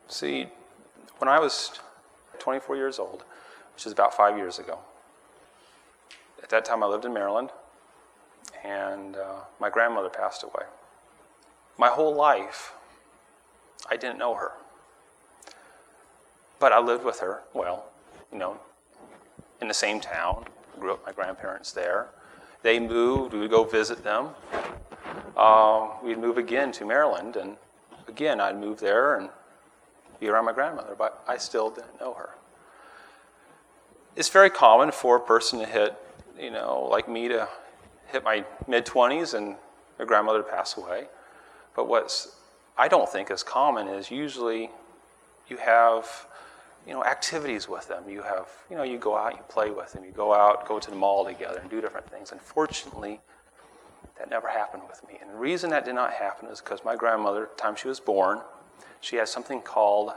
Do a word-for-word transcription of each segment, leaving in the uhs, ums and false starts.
See, when I was twenty-four years old, which is about five years ago, at that time I lived in Maryland, and uh, my grandmother passed away. My whole life, I didn't know her. But I lived with her, well, you know, in the same town. I grew up with my grandparents there. They moved, we would go visit them. Uh, we'd move again to Maryland, and again, I'd move there and be around my grandmother, but I still didn't know her. It's very common for a person to hit, you know, like me, to hit my mid-twenties and their grandmother to pass away. But what's I don't think is common is usually you have, you know, activities with them. You have, you know, you go out, you play with them. You go out, go to the mall together and do different things. Unfortunately, that never happened with me. And the reason that did not happen is because my grandmother, at the time she was born, she had something called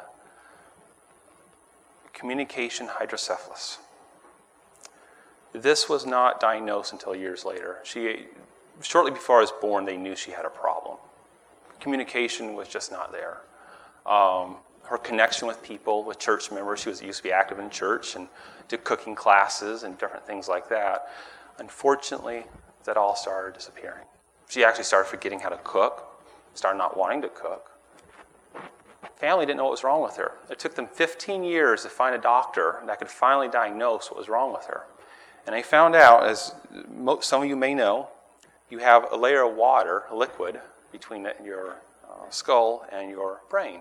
communication hydrocephalus. This was not diagnosed until years later. She, shortly before I was born, they knew she had a problem. Communication was just not there. Um, her connection with people, with church members, she was used to be active in church and did cooking classes and different things like that. Unfortunately, that all started disappearing. She actually started forgetting how to cook, started not wanting to cook. Family didn't know what was wrong with her. It took them fifteen years to find a doctor that could finally diagnose what was wrong with her. And they found out, as some of you may know, you have a layer of water, a liquid, between your uh, skull and your brain.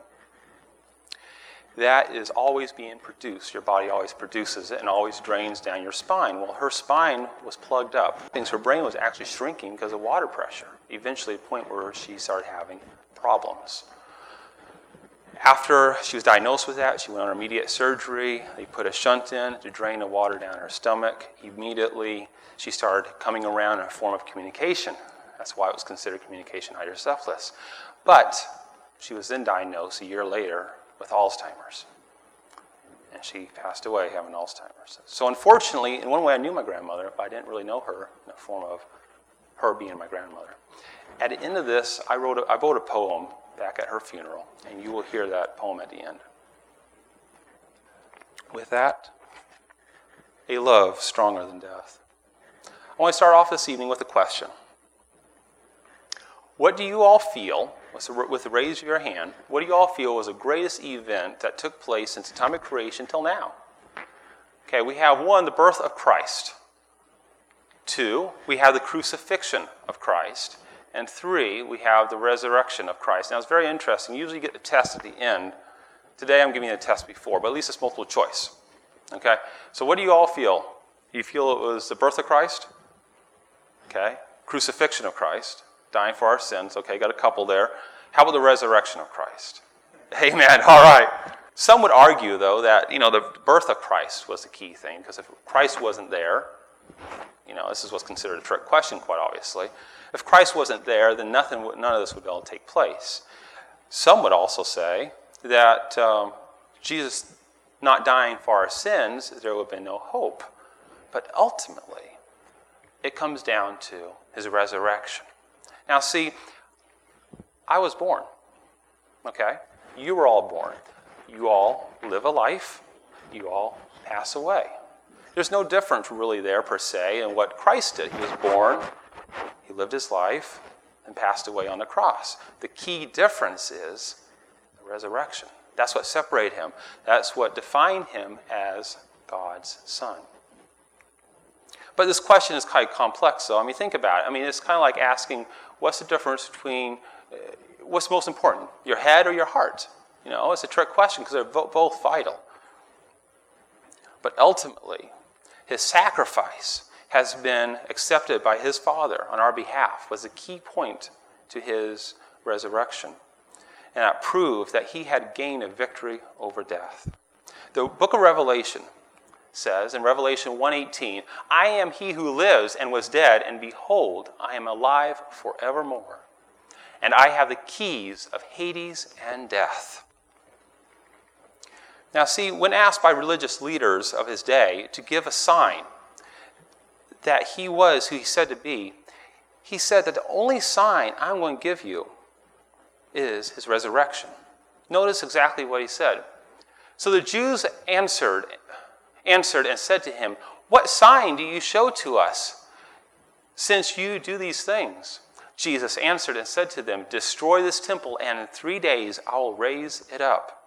That is always being produced. Your body always produces it and always drains down your spine. Well, her spine was plugged up. Things her brain was actually shrinking because of water pressure. Eventually, a point where she started having problems. After she was diagnosed with that, she went on immediate surgery. They put a shunt in to drain the water down her stomach. Immediately, she started coming around in a form of communication. That's why it was considered communication hydrocephalus. But she was then diagnosed a year later with Alzheimer's. And she passed away having Alzheimer's. So unfortunately, in one way I knew my grandmother, but I didn't really know her in the form of her being my grandmother. At the end of this, I wrote a, I wrote a poem back at her funeral, and you will hear that poem at the end. With that, a love stronger than death. I want to start off this evening with a question. What do you all feel, with the raise of your hand, what do you all feel was the greatest event that took place since the time of creation till now? Okay, we have one, the birth of Christ. Two, we have the crucifixion of Christ. And three, we have the resurrection of Christ. Now, it's very interesting. You usually get the test at the end. Today, I'm giving you a test before, but at least it's multiple choice. Okay? So what do you all feel? Do you feel it was the birth of Christ? Okay. Crucifixion of Christ. Dying for our sins. Okay, got a couple there. How about the resurrection of Christ? Amen. All right. Some would argue, though, that, you know, the birth of Christ was the key thing, because if Christ wasn't there, you know, this is what's considered a trick question, quite obviously. If Christ wasn't there, then nothing, none of this would be able to take place. Some would also say that um, Jesus not dying for our sins, there would have been no hope. But ultimately, it comes down to his resurrection. Now, see, I was born, okay? You were all born. You all live a life. You all pass away. There's no difference really there, per se, in what Christ did. He was born, he lived his life, and passed away on the cross. The key difference is the resurrection. That's what separated him. That's what defined him as God's Son. But this question is kind of complex, though. I mean, think about it. I mean, it's kind of like asking, what's the difference between, uh, what's most important, your head or your heart? You know, it's a trick question because they're bo- both vital. But ultimately, his sacrifice has been accepted by his Father on our behalf, was a key point to his resurrection. And that proved that he had gained a victory over death. The book of Revelation says in Revelation one eighteen, I am he who lives and was dead, and behold, I am alive forevermore. And I have the keys of Hades and death. Now see, when asked by religious leaders of his day to give a sign that he was who he said to be, he said that the only sign I'm going to give you is his resurrection. Notice exactly what he said. So the Jews answered, answered and said to him, "What sign do you show to us, since you do these things?" Jesus answered and said to them, "Destroy this temple, and in three days I will raise it up."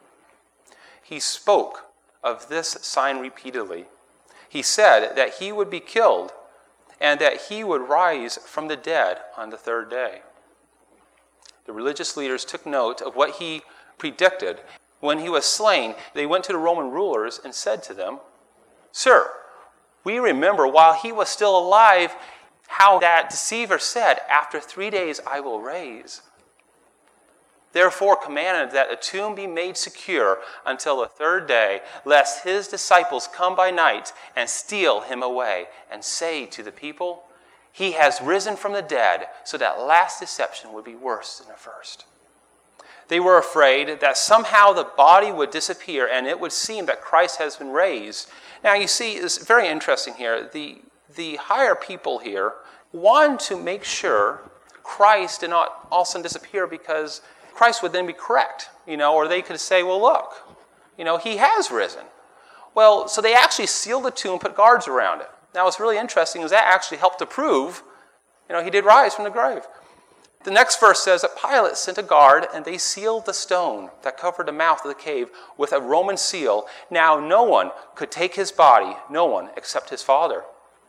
He spoke of this sign repeatedly. He said that he would be killed and that he would rise from the dead on the third day. The religious leaders took note of what he predicted. When he was slain, they went to the Roman rulers and said to them, "Sir, we remember while he was still alive how that deceiver said, 'After three days I will raise.' Therefore commanded that a tomb be made secure until the third day, lest his disciples come by night and steal him away and say to the people, 'He has risen from the dead,' so that last deception would be worse than the first." They were afraid that somehow the body would disappear and it would seem that Christ has been raised. Now you see, it's very interesting here. The, the higher people here wanted to make sure Christ did not all of a sudden disappear, because Christ would then be correct, you know, or they could say, well, look, you know, he has risen. Well, so they actually sealed the tomb, put guards around it. Now, what's really interesting is that actually helped to prove, you know, he did rise from the grave. The next verse says that Pilate sent a guard, and they sealed the stone that covered the mouth of the cave with a Roman seal. Now, no one could take his body, no one except his Father.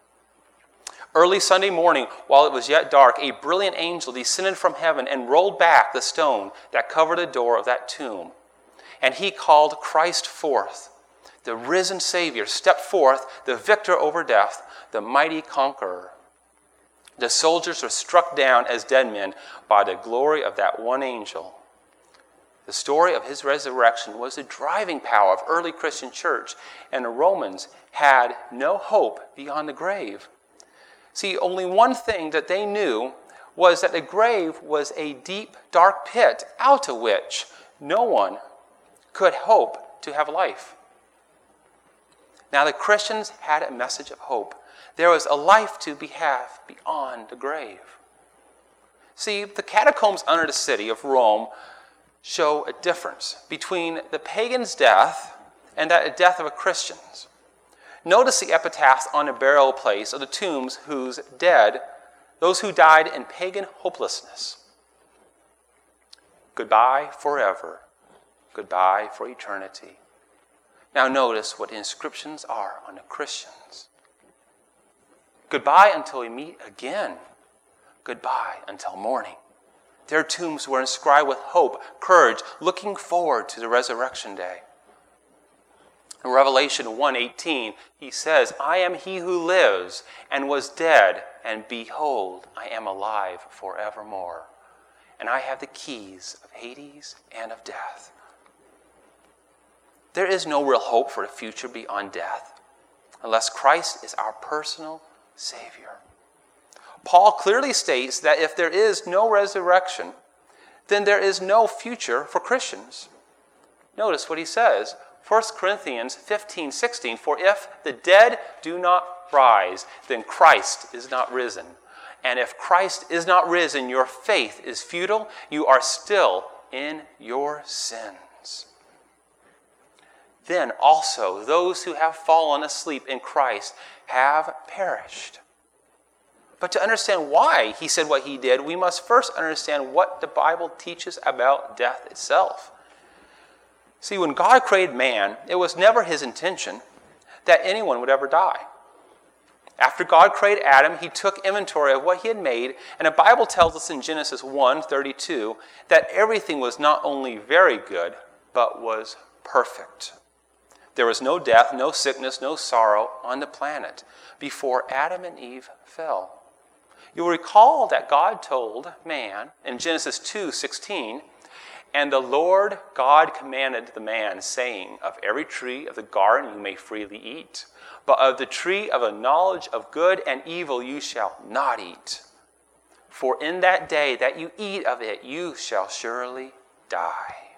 Early Sunday morning, while it was yet dark, a brilliant angel descended from heaven and rolled back the stone that covered the door of that tomb. And he called Christ forth. The risen Savior stepped forth, the victor over death, the mighty conqueror. The soldiers were struck down as dead men by the glory of that one angel. The story of his resurrection was the driving power of early Christian church, and the Romans had no hope beyond the grave. See, only one thing that they knew was that the grave was a deep, dark pit out of which no one could hope to have life. Now, the Christians had a message of hope. There was a life to be had beyond the grave. See, the catacombs under the city of Rome show a difference between the pagan's death and that death of a Christian's. Notice the epitaphs on the burial place of the tombs whose dead, those who died in pagan hopelessness. Goodbye forever. Goodbye for eternity. Now notice what the inscriptions are on the Christians. Goodbye until we meet again. Goodbye until morning. Their tombs were inscribed with hope, courage, looking forward to the resurrection day. In Revelation one eighteen, he says, "I am he who lives and was dead, and behold, I am alive forevermore. And I have the keys of Hades and of death." There is no real hope for the future beyond death unless Christ is our personal Savior. Paul clearly states that if there is no resurrection, then there is no future for Christians. Notice what he says. First Corinthians fifteen sixteen, "For if the dead do not rise, then Christ is not risen. And if Christ is not risen, your faith is futile. You are still in your sins. Then also those who have fallen asleep in Christ have perished." But to understand why he said what he did, we must first understand what the Bible teaches about death itself. See, when God created man, it was never his intention that anyone would ever die. After God created Adam, he took inventory of what he had made, and the Bible tells us in Genesis one thirty-two that everything was not only very good, but was perfect. There was no death, no sickness, no sorrow on the planet before Adam and Eve fell. You'll recall that God told man in Genesis two sixteen, "And the Lord God commanded the man, saying, Of every tree of the garden you may freely eat, but of the tree of the knowledge of good and evil you shall not eat. For in that day that you eat of it, you shall surely die."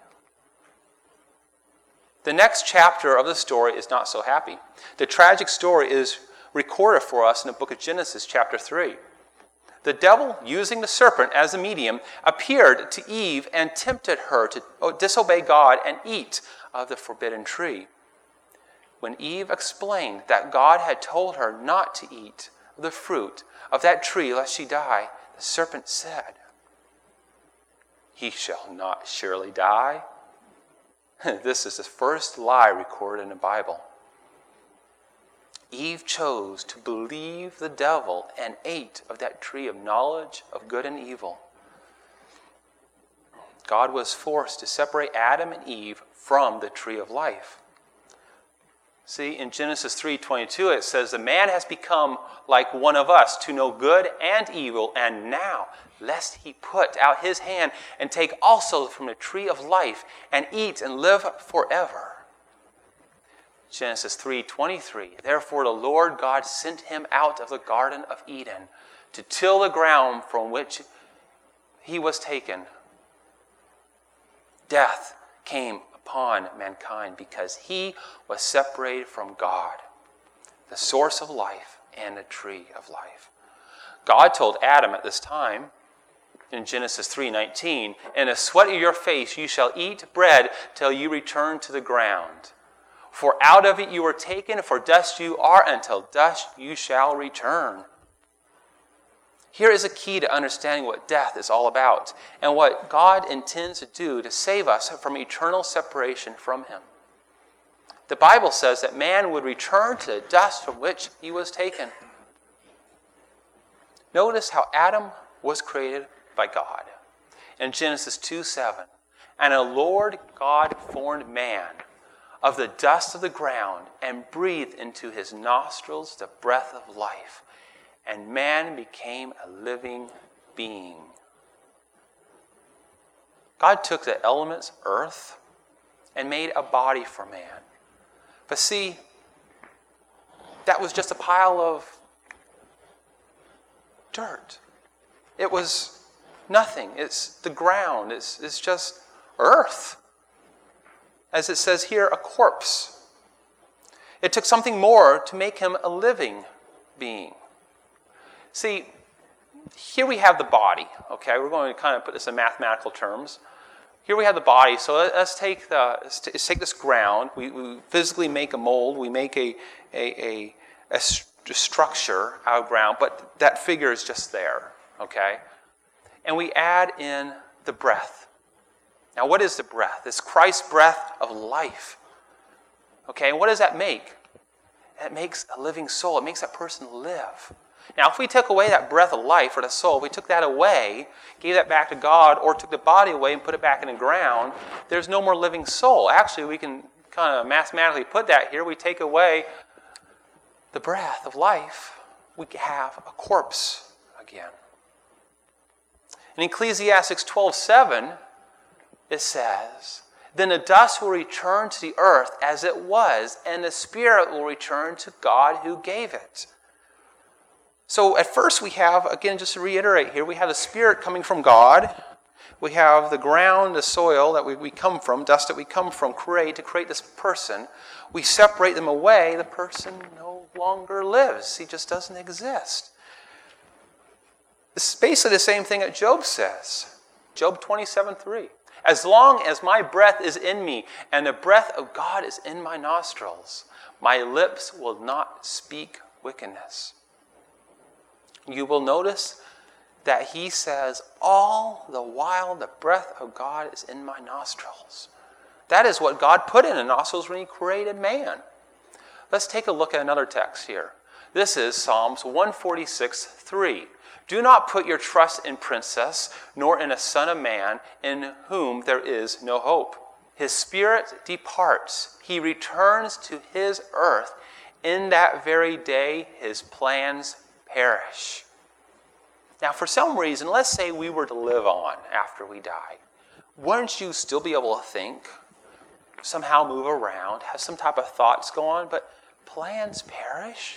The next chapter of the story is not so happy. The tragic story is recorded for us in the book of Genesis, chapter three. The devil, using the serpent as a medium, appeared to Eve and tempted her to disobey God and eat of the forbidden tree. When Eve explained that God had told her not to eat of the fruit of that tree lest she die, the serpent said, "He shall not surely die." This is the first lie recorded in the Bible. Eve chose to believe the devil and ate of that tree of knowledge of good and evil. God was forced to separate Adam and Eve from the tree of life. See, in Genesis three twenty-two, it says, "The man has become like one of us to know good and evil, and now, lest he put out his hand and take also from the tree of life and eat and live forever." Genesis three twenty-three, "Therefore the Lord God sent him out of the Garden of Eden to till the ground from which he was taken. Death came upon mankind because he was separated from God, the source of life and the tree of life." God told Adam at this time in Genesis three nineteen, "In the sweat of your face you shall eat bread till you return to the ground. For out of it you were taken, for dust you are, until dust you shall return." Here is a key to understanding what death is all about and what God intends to do to save us from eternal separation from him. The Bible says that man would return to the dust from which he was taken. Notice how Adam was created by God. In Genesis two seven, "And the Lord God formed man of the dust of the ground and breathed into his nostrils the breath of life. And man became a living being." God took the elements, earth, and made a body for man. But see, that was just a pile of dirt. It was nothing. It's the ground. It's, it's just earth. As it says here, a corpse. It took something more to make him a living being. See, here we have the body, okay? We're going to kind of put this in mathematical terms. Here we have the body, so let's take the let's take this ground. We, we physically make a mold. We make a, a, a, a structure out of ground, but that figure is just there, okay? And we add in the breath. Now, what is the breath? It's Christ's breath of life, okay? And what does that make? It makes a living soul. It makes that person live. Now, if we took away that breath of life or the soul, if we took that away, gave that back to God, or took the body away and put it back in the ground, there's no more living soul. Actually, we can kind of mathematically put that here. We take away the breath of life, we have a corpse again. In Ecclesiastes twelve seven, it says, "Then the dust will return to the earth as it was, and the spirit will return to God who gave it." So at first we have, again, just to reiterate here, we have the spirit coming from God. We have the ground, the soil that we, we come from, dust that we come from, create to create this person. We separate them away, the person no longer lives. He just doesn't exist. This is basically the same thing that Job says. Job twenty-seven three. "As long as my breath is in me and the breath of God is in my nostrils, my lips will not speak wickedness." You will notice that he says, "All the while the breath of God is in my nostrils." That is what God put in the nostrils when he created man. Let's take a look at another text here. This is Psalms one forty-six three. "Do not put your trust in princes, nor in a son of man, in whom there is no hope. His spirit departs. He returns to his earth. In that very day his plans perish." Now, for some reason, let's say we were to live on after we die. Wouldn't you still be able to think, somehow move around, have some type of thoughts go on, but plans perish?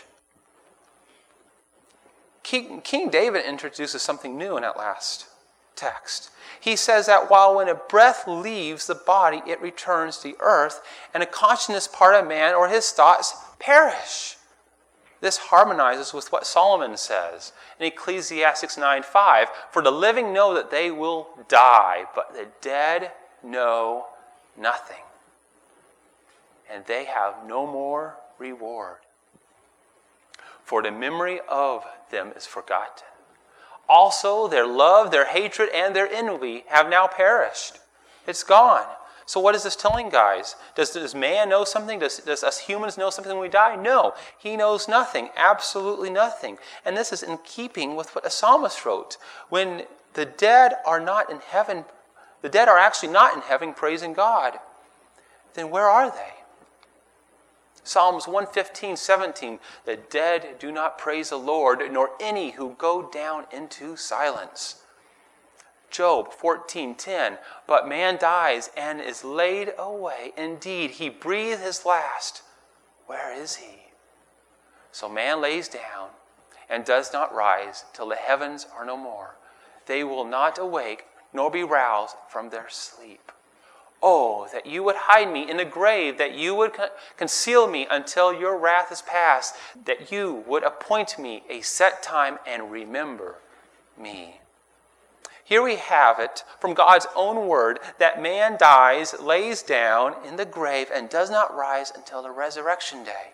King, King David introduces something new in that last text. He says that while when a breath leaves the body, it returns to the earth, and a conscious part of man or his thoughts perish. This harmonizes with what Solomon says in Ecclesiastes nine five. For the living know that they will die, but the dead know nothing. And they have no more reward. For the memory of them is forgotten. Also, their love, their hatred, and their envy have now perished. It's gone. So what is this telling, guys? Does, does man know something? Does, does us humans know something when we die? No. He knows nothing. Absolutely nothing. And this is in keeping with what a psalmist wrote. When the dead are not in heaven, the dead are actually not in heaven praising God, then where are they? Psalms one fifteen, seventeen, the dead do not praise the Lord, nor any who go down into silence. Job fourteen ten, but man dies and is laid away. Indeed, he breathed his last. Where is he? So man lays down and does not rise till the heavens are no more. They will not awake nor be roused from their sleep. Oh, that you would hide me in the grave, that you would conceal me until your wrath is past, that you would appoint me a set time and remember me. Here we have it from God's own word that man dies, lays down in the grave, and does not rise until the resurrection day.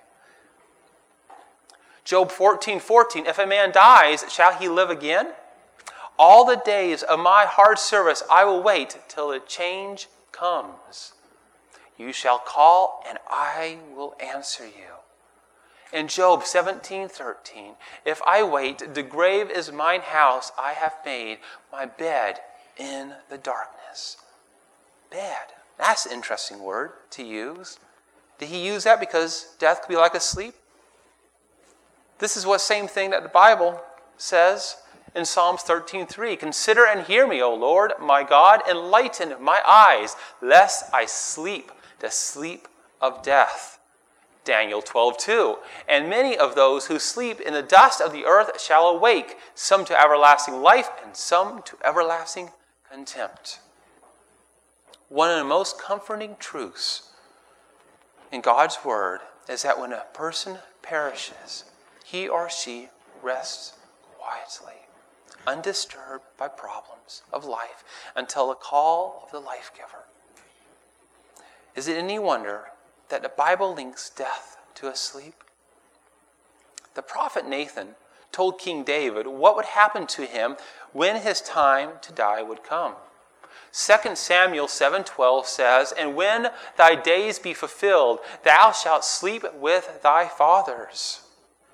Job fourteen fourteen, if a man dies, shall he live again? All the days of my hard service I will wait till the change comes. You shall call, and I will answer you. In Job seventeen thirteen, if I wait, the grave is mine house, I have made my bed in the darkness. Bed. That's an interesting word to use. Did he use that because death could be like a sleep? This is what same thing that the Bible says in Psalms thirteen three. Consider and hear me, O Lord, my God, enlighten my eyes, lest I sleep the sleep of death. Daniel twelve two. And many of those who sleep in the dust of the earth shall awake, some to everlasting life and some to everlasting contempt. One of the most comforting truths in God's word is that when a person perishes, he or she rests quietly, undisturbed by problems of life until the call of the life giver. Is it any wonder that the Bible links death to a sleep? The prophet Nathan told King David what would happen to him when his time to die would come. Second Samuel seven twelve says, and when thy days be fulfilled, thou shalt sleep with thy fathers.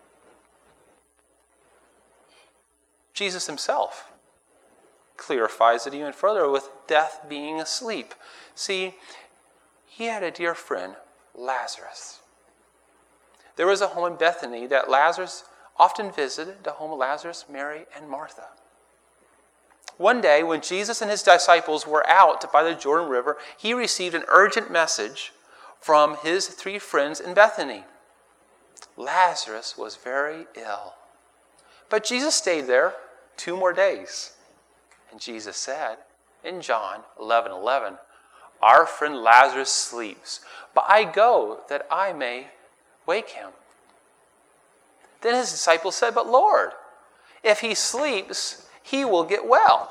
Jesus himself clarifies it even further with death being asleep. See, he had a dear friend, Lazarus. There was a home in Bethany that Lazarus often visited, the home of Lazarus, Mary, and Martha. One day, when Jesus and his disciples were out by the Jordan River, he received an urgent message from his three friends in Bethany. Lazarus was very ill. But Jesus stayed there two more days. And Jesus said in John eleven eleven, our friend Lazarus sleeps, but I go that I may wake him. Then his disciples said, but Lord, if he sleeps, he will get well.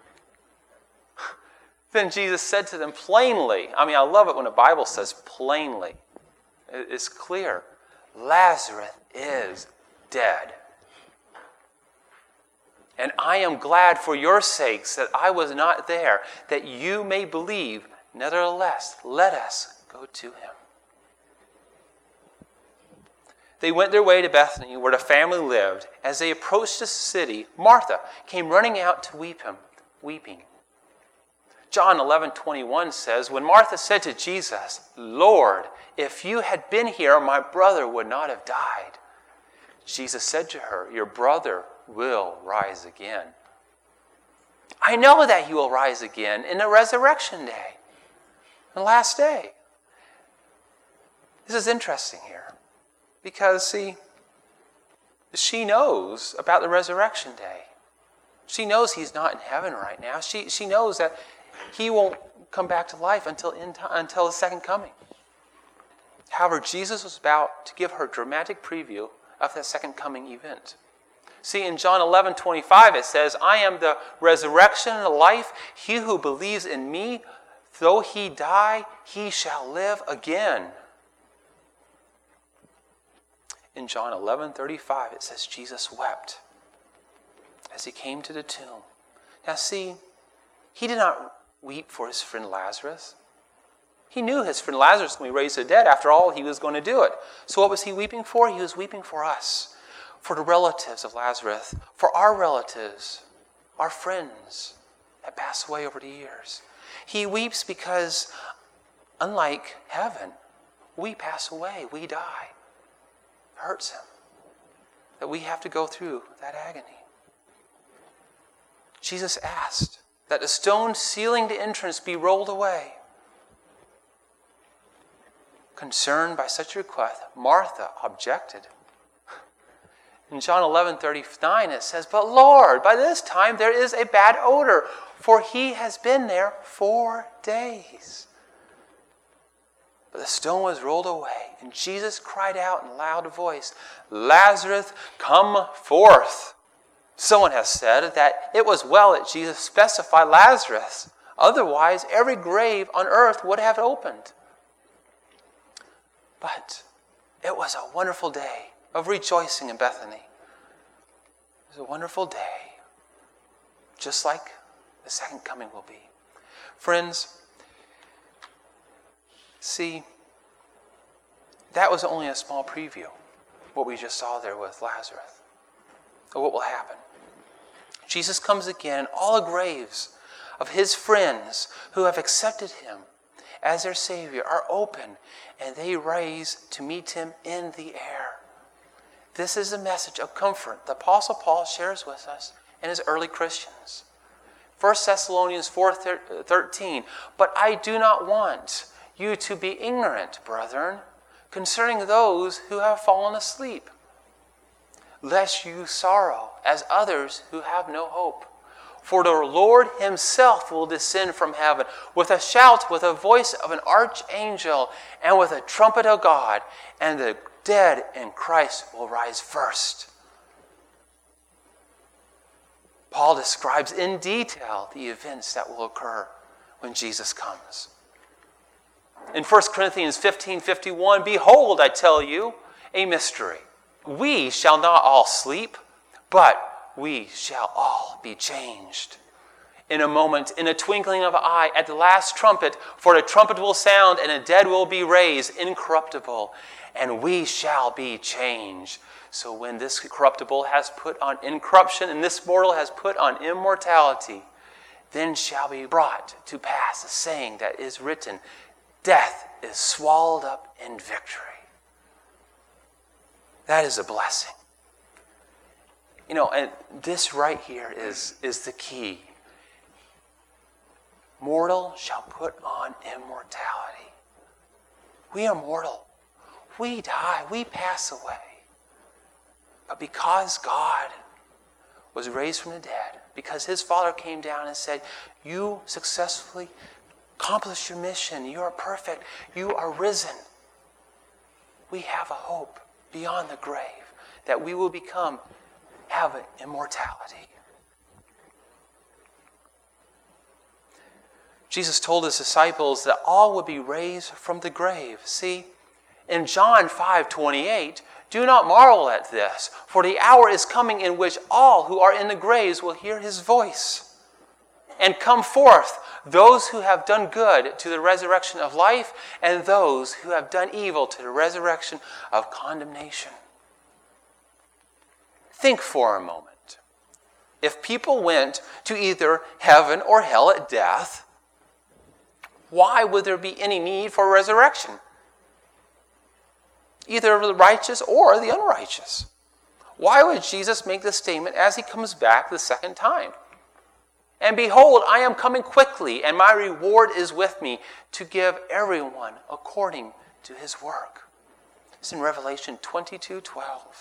Then Jesus said to them plainly, I mean, I love it when the Bible says plainly. It's clear. Lazarus is dead. And I am glad for your sakes that I was not there, that you may believe. Nevertheless, let us go to him. They went their way to Bethany, where the family lived. As they approached the city, Martha came running out to weep him, weeping. John eleven twenty-one says, when Martha said to Jesus, Lord, if you had been here, my brother would not have died. Jesus said to her, your brother will rise again. I know that he will rise again in the resurrection day, the last day. This is interesting here because, see, she knows about the resurrection day. She knows he's not in heaven right now. She, she knows that he won't come back to life until, in time, until the second coming. However, Jesus was about to give her a dramatic preview of the second coming event. See, in John eleven twenty-five, it says, I am the resurrection and the life. He who believes in me, though he die, he shall live again. In John eleven thirty-five, it says Jesus wept as he came to the tomb. Now see, he did not weep for his friend Lazarus. He knew his friend Lazarus, when he raised the dead, after all, he was going to do it. So what was he weeping for? He was weeping for us, for the relatives of Lazarus, for our relatives, our friends that passed away over the years. He weeps because, unlike heaven, we pass away, we die. It hurts him that we have to go through that agony. Jesus asked that the stone sealing the entrance be rolled away. Concerned by such a request, Martha objected. In John eleven thirty-nine, it says, But Lord, by this time there is a bad odor, for he has been there four days. But the stone was rolled away, and Jesus cried out in a loud voice, Lazarus, come forth. Someone has said that it was well that Jesus specified Lazarus. Otherwise, every grave on earth would have opened. But it was a wonderful day of rejoicing in Bethany. It was a wonderful day, just like the second coming will be. Friends, see, that was only a small preview, what we just saw there with Lazarus, of what will happen. Jesus comes again, and all the graves of his friends who have accepted him as their Savior are open, and they rise to meet him in the air. This is a message of comfort the Apostle Paul shares with us and his early Christians. First Thessalonians four thirteen, But I do not want you to be ignorant, brethren, concerning those who have fallen asleep, lest you sorrow as others who have no hope. For the Lord himself will descend from heaven with a shout, with a voice of an archangel, and with a trumpet of God, and the dead in Christ will rise first. Paul describes in detail the events that will occur when Jesus comes. In First Corinthians fifteen fifty-one, Behold, I tell you a mystery. We shall not all sleep, but we shall all be changed. In a moment, in a twinkling of an eye, at the last trumpet, for the trumpet will sound, and the dead will be raised incorruptible, and we shall be changed. So when this corruptible has put on incorruption, and this mortal has put on immortality, then shall be brought to pass the saying that is written, Death is swallowed up in victory. That is a blessing. You know, and this right here is, is the key. Mortal shall put on immortality. We are mortal. We die. We pass away. But because God was raised from the dead, because his Father came down and said, you successfully accomplished your mission. You are perfect. You are risen. We have a hope beyond the grave that we will become have immortality. Jesus told his disciples that all would be raised from the grave. See, in John five twenty-eight, do not marvel at this, for the hour is coming in which all who are in the graves will hear his voice and come forth, those who have done good to the resurrection of life, and those who have done evil to the resurrection of condemnation. Think for a moment. If people went to either heaven or hell at death, why would there be any need for resurrection? Either the righteous or the unrighteous. Why would Jesus make this statement as he comes back the second time? And behold, I am coming quickly, and my reward is with me to give everyone according to his work. It's in Revelation twenty-two twelve.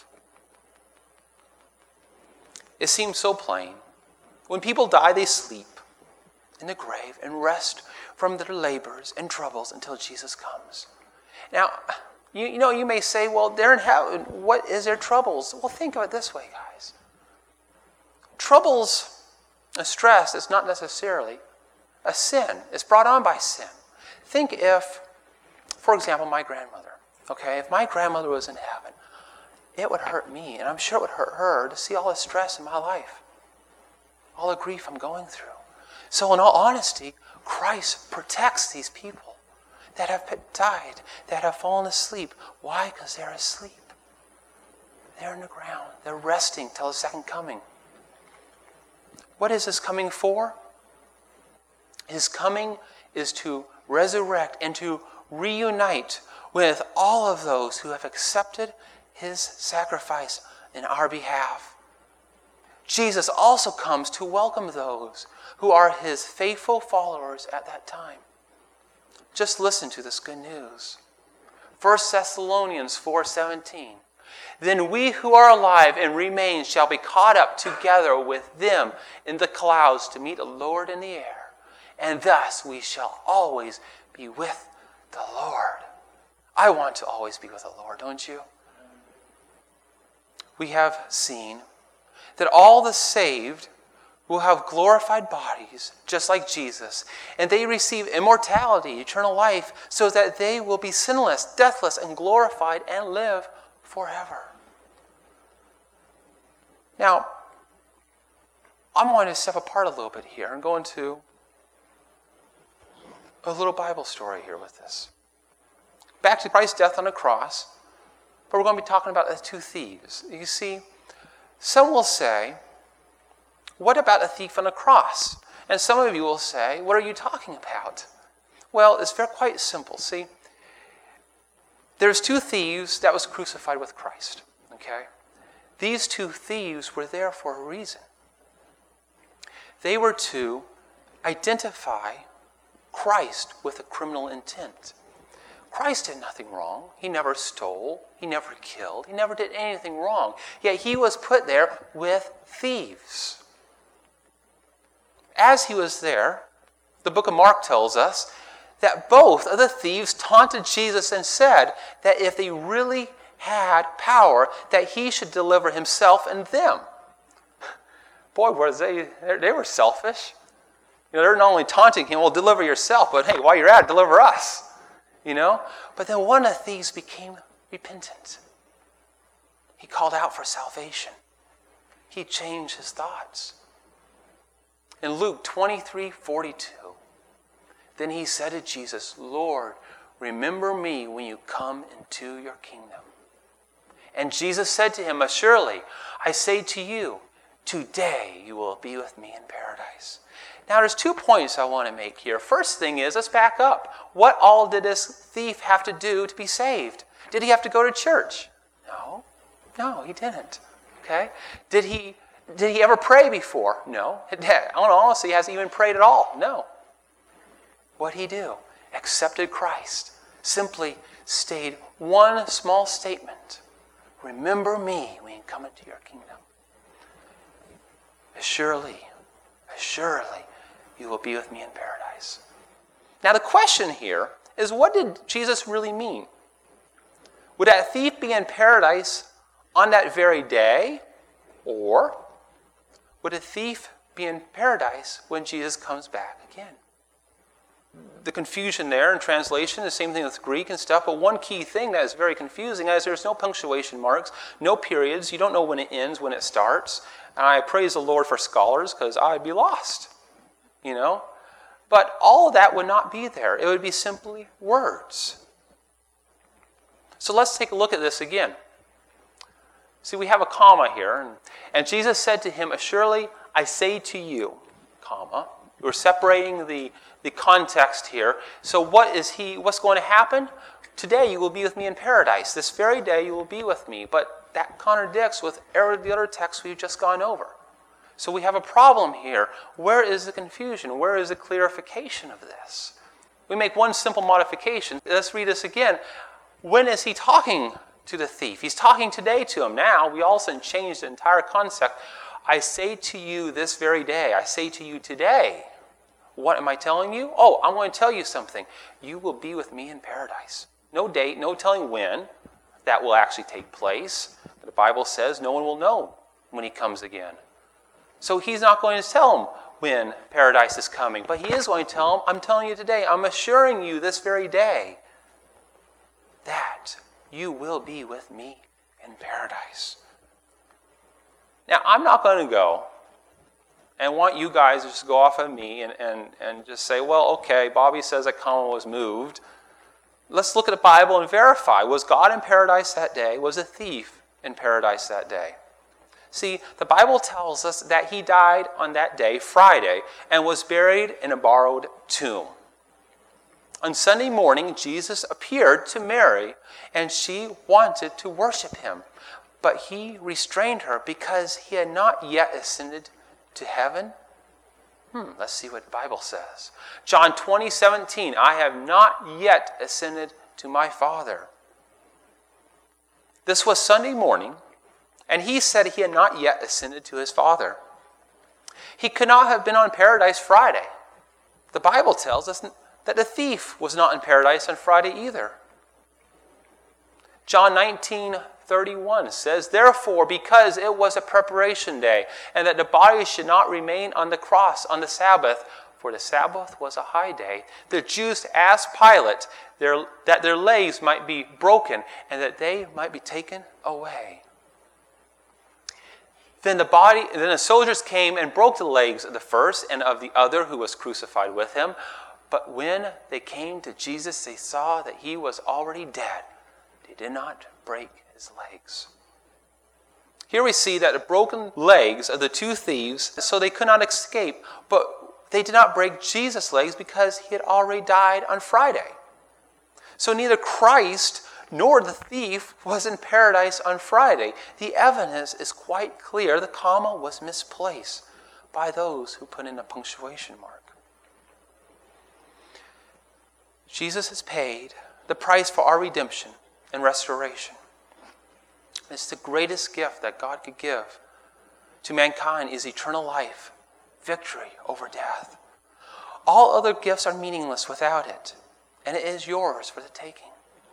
It seems so plain. When people die, they sleep in the grave and rest from their labors and troubles until Jesus comes. Now, You, you know, you may say, well, they're in heaven. What is their troubles? Well, think of it this way, guys. Troubles and stress is not necessarily a sin. It's brought on by sin. Think if, for example, my grandmother, okay, if my grandmother was in heaven, it would hurt me, and I'm sure it would hurt her to see all the stress in my life, all the grief I'm going through. So in all honesty, Christ protects these people that have died, that have fallen asleep. Why? Because they're asleep. They're in the ground. They're resting till the second coming. What is his coming for? His coming is to resurrect and to reunite with all of those who have accepted his sacrifice in our behalf. Jesus also comes to welcome those who are his faithful followers at that time. Just listen to this good news. First Thessalonians four seventeen. Then we who are alive and remain shall be caught up together with them in the clouds to meet the Lord in the air. And thus we shall always be with the Lord. I want to always be with the Lord, don't you? We have seen that all the saved will have glorified bodies, just like Jesus, and they receive immortality, eternal life, so that they will be sinless, deathless, and glorified and live forever. Now, I'm going to step apart a little bit here and go into a little Bible story here with this. Back to Christ's death on the cross, but we're going to be talking about the two thieves. You see, some will say, what about a thief on a cross? And some of you will say, what are you talking about? Well, it's very quite simple. See, there's two thieves that was crucified with Christ. Okay? These two thieves were there for a reason. They were to identify Christ with a criminal intent. Christ did nothing wrong. He never stole. He never killed. He never did anything wrong. Yet he was put there with thieves. As he was there, the book of Mark tells us that both of the thieves taunted Jesus and said that if they really had power, that he should deliver himself and them. Boy, were they, they were selfish. You know, they're not only taunting him, well, deliver yourself, but hey, while you're at it, deliver us. You know? But then one of the thieves became repentant. He called out for salvation. He changed his thoughts. In Luke twenty-three forty-two, then he said to Jesus, Lord, remember me when you come into your kingdom. And Jesus said to him, Surely, I say to you, today you will be with me in paradise. Now, there's two points I want to make here. First thing is, let's back up. What all did this thief have to do to be saved? Did he have to go to church? No. No, he didn't. Okay? Did he did he ever pray before? No. Honestly, he hasn't even prayed at all. No. What did he do? Accepted Christ. Simply stayed one small statement. Remember me when you come into your kingdom. Surely, surely, you will be with me in paradise. Now the question here is, what did Jesus really mean? Would that thief be in paradise on that very day? Or would a thief be in paradise when Jesus comes back again? The confusion there in translation, the same thing with Greek and stuff, but one key thing that is very confusing is there's no punctuation marks, no periods. You don't know when it ends, when it starts. And I praise the Lord for scholars because I'd be lost, you know. But all of that would not be there. It would be simply words. So let's take a look at this again. See, we have a comma here. And, and Jesus said to him, Surely I say to you, comma. We're separating the, the context here. So what is he? What's going to happen? Today you will be with me in paradise. This very day you will be with me. But that contradicts with the other texts we've just gone over. So we have a problem here. Where is the confusion? Where is the clarification of this? We make one simple modification. Let's read this again. When is he talking to the thief? He's talking today to him. Now we all of a sudden change the entire concept. I say to you this very day. I say to you today. What am I telling you? Oh, I'm going to tell you something. You will be with me in paradise. No date, no telling when that will actually take place. The Bible says no one will know when he comes again. So he's not going to tell them when paradise is coming, but he is going to tell them, I'm telling you today, I'm assuring you this very day that you will be with me in paradise. Now, I'm not going to go and want you guys to just go off of me and, and, and just say, well, okay, Bobby says that comma was moved. Let's look at the Bible and verify. Was God in paradise that day? Was a thief in paradise that day? See, the Bible tells us that he died on that day, Friday, and was buried in a borrowed tomb. On Sunday morning, Jesus appeared to Mary, and she wanted to worship him. But he restrained her because he had not yet ascended to heaven. Hmm, let's see what the Bible says. John twenty, seventeen, I have not yet ascended to my Father. This was Sunday morning, and he said he had not yet ascended to his Father. He could not have been on paradise Friday. The Bible tells us that the thief was not in paradise on Friday either. John nineteen, thirty-one says, therefore, because it was a preparation day, and that the body should not remain on the cross on the Sabbath, for the Sabbath was a high day, the Jews asked Pilate their, that their legs might be broken, and that they might be taken away. Then the body, then the soldiers came and broke the legs of the first and of the other who was crucified with him. But when they came to Jesus, they saw that he was already dead. They did not break his legs. Here we see that the broken legs of the two thieves, so they could not escape, but they did not break Jesus' legs because he had already died on Friday. So neither Christ nor the thief was in paradise on Friday. The evidence is quite clear. The comma was misplaced by those who put in a punctuation mark. Jesus has paid the price for our redemption and restoration. It's the greatest gift that God could give to mankind is eternal life, victory over death. All other gifts are meaningless without it, and it is yours for the taking.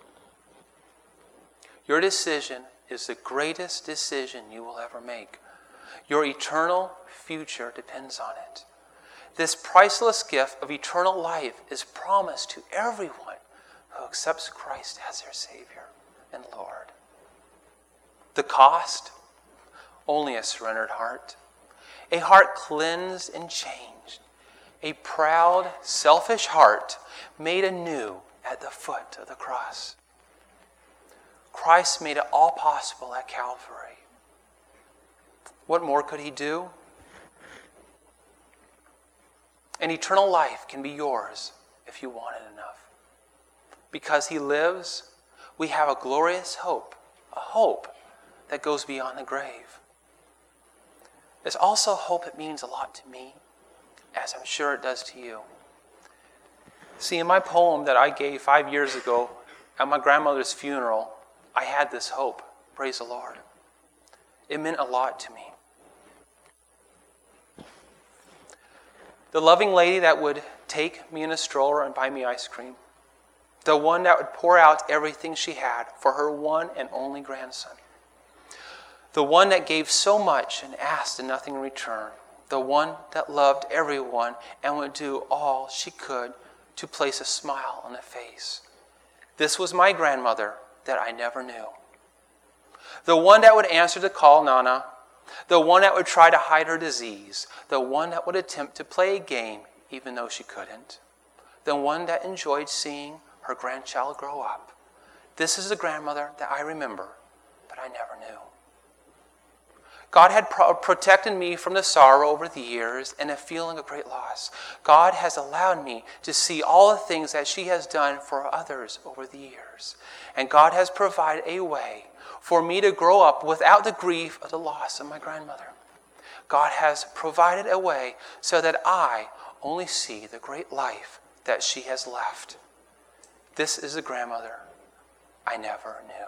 Your decision is the greatest decision you will ever make. Your eternal future depends on it. This priceless gift of eternal life is promised to everyone who accepts Christ as their Savior and Lord. The cost? Only a surrendered heart. A heart cleansed and changed. A proud, selfish heart made anew at the foot of the cross. Christ made it all possible at Calvary. What more could he do? And eternal life can be yours if you want it enough. Because he lives, we have a glorious hope, a hope that goes beyond the grave. There's also hope that means a lot to me, as I'm sure it does to you. See, in my poem that I gave five years ago at my grandmother's funeral, I had this hope. Praise the Lord. It meant a lot to me. The loving lady that would take me in a stroller and buy me ice cream. The one that would pour out everything she had for her one and only grandson. The one that gave so much and asked and nothing in return. The one that loved everyone and would do all she could to place a smile on the face. This was my grandmother that I never knew. The one that would answer to call Nana. The one that would try to hide her disease. The one that would attempt to play a game even though she couldn't. The one that enjoyed seeing her grandchild grow up. This is the grandmother that I remember, but I never knew. God had pro- protected me from the sorrow over the years and a feeling of great loss. God has allowed me to see all the things that she has done for others over the years. And God has provided a way for me to grow up without the grief of the loss of my grandmother. God has provided a way so that I only see the great life that she has left. This is the grandmother I never knew.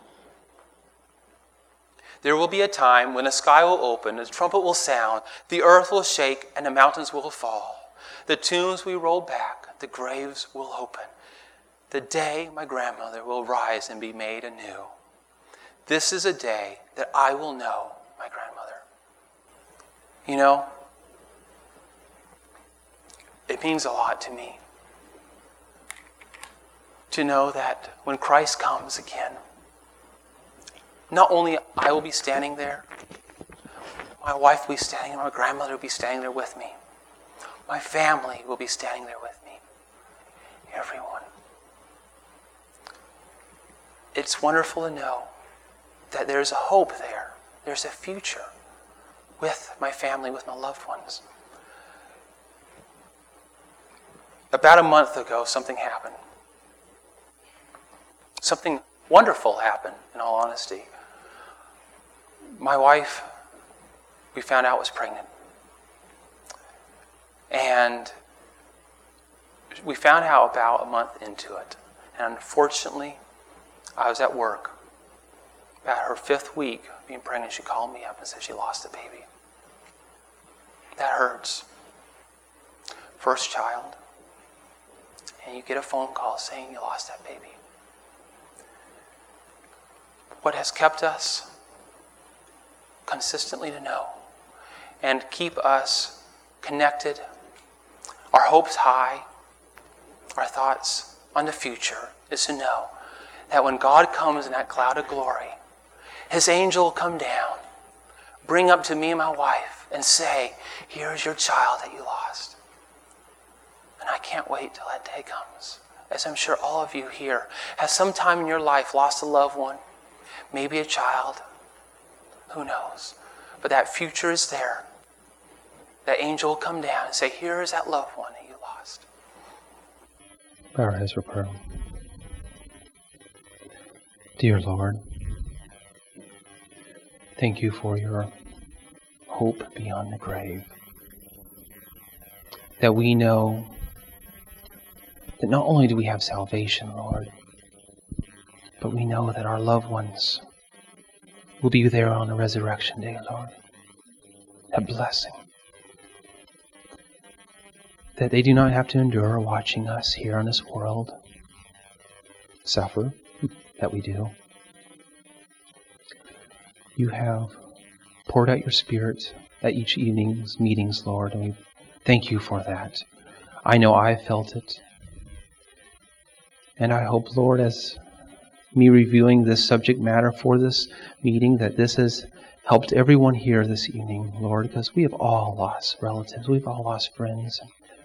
There will be a time when the sky will open, the trumpet will sound, the earth will shake, and the mountains will fall. The tombs will roll back, the graves will open. the day my grandmother will rise and be made anew. This is a day that I will know my grandmother. You know, it means a lot to me to know that when Christ comes again, not only I will be standing there, my wife will be standing there, my grandmother will be standing there with me. My family will be standing there with me. Everyone. It's wonderful to know that there's a hope there. There's a future with my family, with my loved ones. About a month ago, something happened. Something wonderful happened, in all honesty. My wife, we found out was pregnant. And we found out about a month into it. And unfortunately, I was at work. About her fifth week of being pregnant, she called me up and said she lost a baby. That hurts. First child. And you get a phone call saying you lost that baby. What has kept us consistently to know and keep us connected, our hopes high, our thoughts on the future, is to know that when God comes in that cloud of glory, His angel will come down, bring up to me and my wife, and say, here's your child that you lost. And I can't wait till that day comes. As I'm sure all of you here have sometime in your life lost a loved one, maybe a child, who knows. But that future is there. That angel will come down and say, here is that loved one that you lost. Bow our heads for prayer. Dear Lord, thank you for your hope beyond the grave. That we know that not only do we have salvation, Lord, but we know that our loved ones will be there on the resurrection day, Lord. That blessing. That they do not have to endure watching us here on this world suffer, that we do. You have poured out your Spirit at each evening's meetings, Lord, and we thank you for that. I know I felt it. And I hope, Lord, as me reviewing this subject matter for this meeting, that this has helped everyone here this evening, Lord, because we have all lost relatives. We've all lost friends.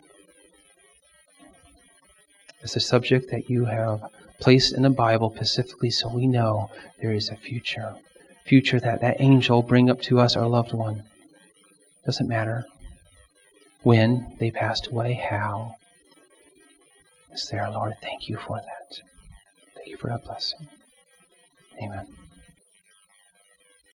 It's a subject that you have placed in the Bible specifically so we know there is a future. Future that that angel will bring up to us, our loved one. Doesn't matter when they passed away, how. It's there, Lord. Thank you for that. Thank you for that blessing. Amen.